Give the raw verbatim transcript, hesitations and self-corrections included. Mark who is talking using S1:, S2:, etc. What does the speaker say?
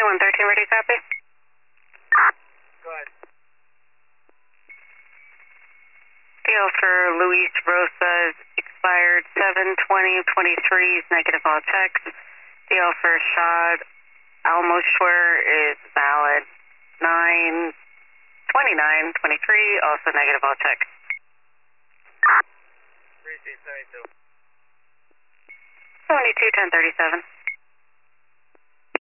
S1: one thirteen, ready, copy?
S2: Go ahead.
S1: Deal for Luis Rosa expired seven twenty twenty-three, negative all checks. Deal for Shad Almoshwer is valid nine twenty-nine twenty-three, also negative all checks.
S2: Receive seventy-two.
S1: seventy-two ten thirty-seven.